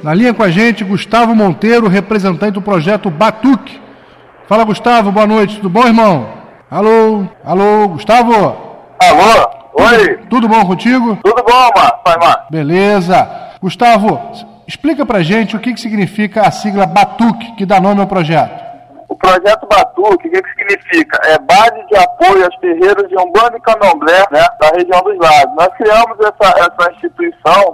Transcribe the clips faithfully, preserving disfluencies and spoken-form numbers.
Na linha com a gente, Gustavo Monteiro, representante do projeto Batuque. Fala, Gustavo, boa noite, tudo bom, irmão? Alô, alô, Gustavo? Alô, oi. Tudo, tudo bom contigo? Tudo bom, Mar, pai, Mar. Beleza. Gustavo, explica pra gente o que, que significa a sigla Batuque, que dá nome ao projeto. O projeto Batuque, o que, que significa? É base de apoio aos terreiros de Umbanda e Candomblé, né, da região dos Lagos. Nós criamos essa, essa instituição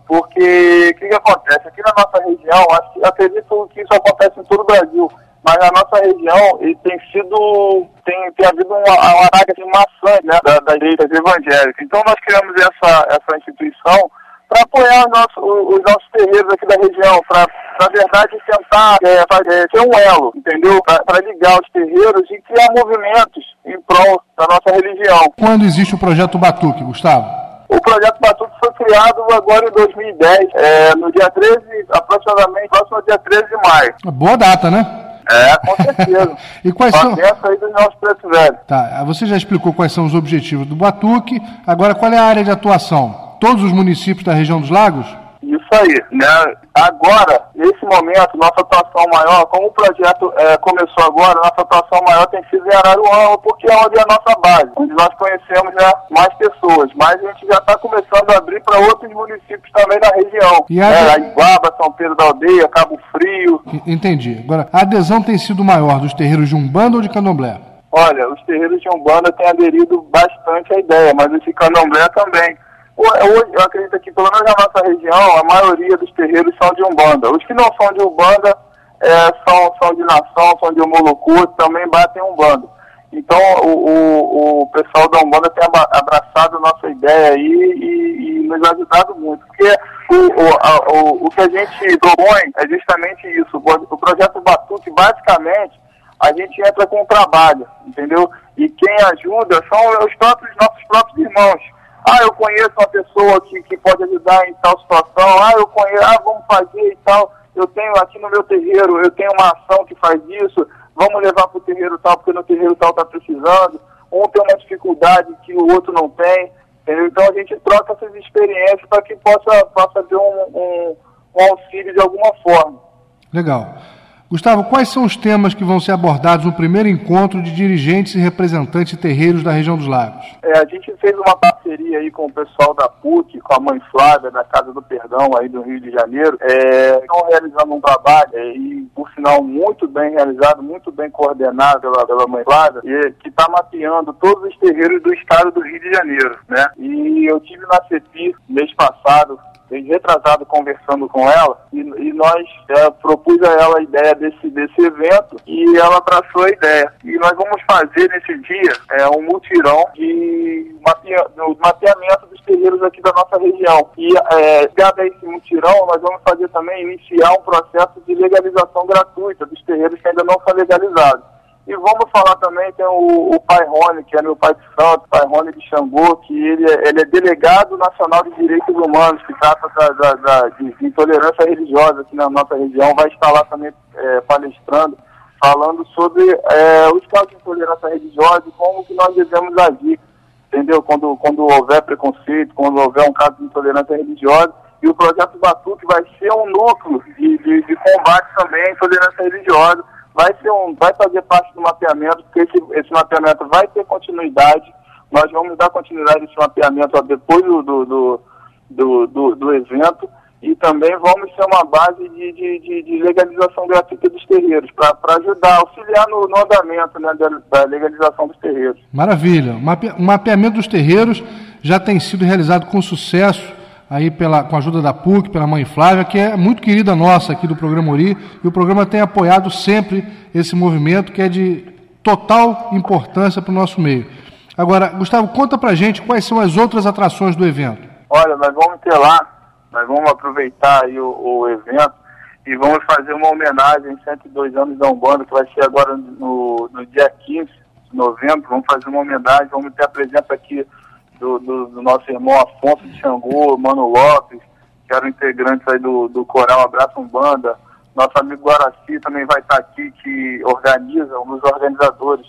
porque o que, que acontece? Aqui na nossa região, acredito que isso acontece em todo o Brasil, mas na nossa região ele tem sido, tem, tem havido uma, uma área de maçã, né, da, das igrejas evangélicas. Então nós criamos essa, essa instituição para apoiar os nossos, os nossos terreiros aqui da região, para, na verdade, tentar é, fazer, ser um elo, entendeu? Para ligar os terreiros e criar movimentos em prol da nossa religião. Quando existe o projeto Batuque, Gustavo? O projeto Batuque foi criado agora em dois mil e dez, é, no dia treze, aproximadamente, próximo dia treze de maio. Boa data, né? É, com certeza. E quais são... aí dos nossos pretos velhos. Tá, você já explicou quais são os objetivos do Batuque, agora qual é a área de atuação? Todos os municípios da região dos Lagos? Isso aí, né? Agora, nesse momento, nossa atuação maior, como o projeto é, começou agora, nossa atuação maior tem sido em Araruama, porque é onde é a nossa base, onde nós conhecemos, né, mais pessoas, mas a gente já está começando a abrir para outros municípios também da região. E a é, Iguaba, São Pedro da Aldeia, Cabo Frio. Entendi. Agora, a adesão tem sido maior dos terreiros de Umbanda ou de Candomblé? Olha, os terreiros de Umbanda têm aderido bastante à ideia, mas os de Candomblé também. Hoje, eu acredito que, pelo menos na nossa região, a maioria dos terreiros são de Umbanda. Os que não são de Umbanda é, são, são de Nação, são de Omolocu, também batem Umbanda. Então, o, o, o pessoal da Umbanda tem abraçado a nossa ideia aí e, e nos ajudado muito. Porque o, o, a, o, o que a gente propõe é justamente isso. O projeto Batuque, basicamente, a gente entra com o trabalho, entendeu? E quem ajuda são os próprios, nossos próprios irmãos. Ah, eu conheço uma pessoa que, que pode ajudar em tal situação. Ah, eu conheço, ah, vamos fazer e tal. Eu tenho aqui no meu terreiro, eu tenho uma ação que faz isso. Vamos levar para o terreiro tal, porque no terreiro tal está precisando. Um tem uma dificuldade que o outro não tem. Entendeu? Então a gente troca essas experiências para que possa, possa ter um, um, um auxílio de alguma forma. Legal. Gustavo, quais são os temas que vão ser abordados no primeiro encontro de dirigentes e representantes de terreiros da região dos Lagos? É, a gente fez uma parceria aí com o pessoal da P U C, com a Mãe Flávia, da Casa do Perdão, aí do Rio de Janeiro. É, estão realizando um trabalho, é, e por sinal muito bem realizado, muito bem coordenado pela, pela Mãe Flávia, e, que está mapeando todos os terreiros do estado do Rio de Janeiro, né? E eu tive na C E P I mês passado, retrasado, conversando com ela, e, e nós é, propus a ela a ideia desse, desse evento e ela abraçou a ideia. E nós vamos fazer nesse dia é, um mutirão de mapea, do mapeamento dos terreiros aqui da nossa região. E é, ligado a esse mutirão, nós vamos fazer também, iniciar um processo de legalização gratuita dos terreiros que ainda não são legalizados. E vamos falar também, tem o, o Pai Rony, que é meu pai de santo, Pai Rony de Xangô, que ele é, ele é delegado nacional de direitos humanos, que trata da, da, da, de, de intolerância religiosa aqui na nossa região, vai estar lá também é, palestrando, falando sobre é, os casos de intolerância religiosa e como que nós devemos agir, entendeu? Quando, quando houver preconceito, quando houver um caso de intolerância religiosa. E o projeto Batuque vai ser um núcleo de, de, de combate também à intolerância religiosa. Vai, ser um, vai fazer parte do mapeamento, porque esse, esse mapeamento vai ter continuidade. Nós vamos dar continuidade a esse mapeamento ó, depois do, do, do, do, do evento e também vamos ser uma base de, de, de legalização gratuita dos terreiros, para ajudar, auxiliar no, no andamento, né, da, da legalização dos terreiros. Maravilha. O mape, mapeamento dos terreiros já tem sido realizado com sucesso aí pela, com a ajuda da P U C, pela Mãe Flávia, que é muito querida nossa aqui do programa Ori, e o programa tem apoiado sempre esse movimento que é de total importância para o nosso meio. Agora, Gustavo, conta pra gente quais são as outras atrações do evento. Olha, nós vamos ter lá, nós vamos aproveitar aí o, o evento e vamos fazer uma homenagem em cento e dois anos da Umbanda, que vai ser agora no, no dia quinze de novembro, vamos fazer uma homenagem, vamos ter a presença aqui Do, do, do nosso irmão Afonso de Xangô, Mano Lopes, que eram integrantes aí do, do Coral Abraço Umbanda. Nosso amigo Guaraci também vai estar aqui, que organiza, um dos organizadores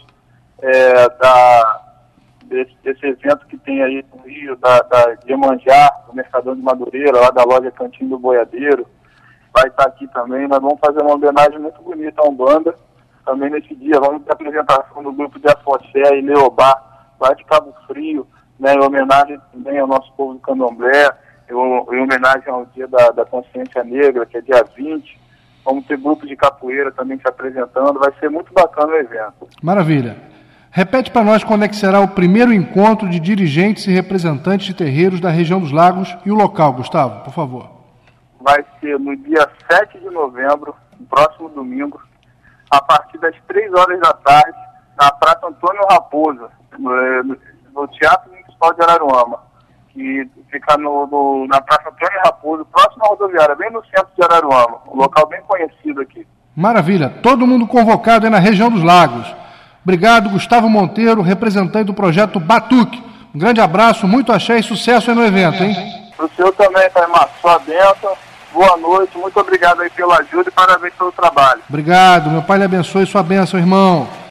é, da, desse, desse evento que tem aí no Rio, da, da de Iemanjá, do Mercadão de Madureira, lá da loja Cantinho do Boiadeiro. vai estar aqui também. Nós vamos fazer uma homenagem muito bonita à Umbanda também nesse dia. Vamos ter a apresentação do grupo de Afoxé e Leobá, lá de Cabo Frio, né, em homenagem também ao nosso povo do Candomblé, em, em homenagem ao Dia da, da Consciência Negra, que é dia vinte. Vamos ter grupo de capoeira também se apresentando. Vai ser muito bacana o evento. Maravilha. Repete para nós quando é que será o primeiro encontro de dirigentes e representantes de terreiros da região dos Lagos e o local, Gustavo, por favor. Vai ser no dia sete de novembro, no próximo domingo, a partir das três horas da tarde, na Praça Antônio Raposa, no, no Teatro Municipal de Araruama, que fica no, no, na Praça Antônio Raposa, próximo à rodoviária, bem no centro de Araruama, um local bem conhecido aqui. Maravilha, todo mundo convocado aí na região dos Lagos. Obrigado, Gustavo Monteiro, representante do projeto Batuque. Um grande abraço, muito axé e sucesso aí no evento, hein? Para o senhor também, Taimar, sua bênção. Boa noite, muito obrigado aí pela ajuda e parabéns pelo trabalho. Obrigado, meu pai lhe abençoe sua bênção, irmão.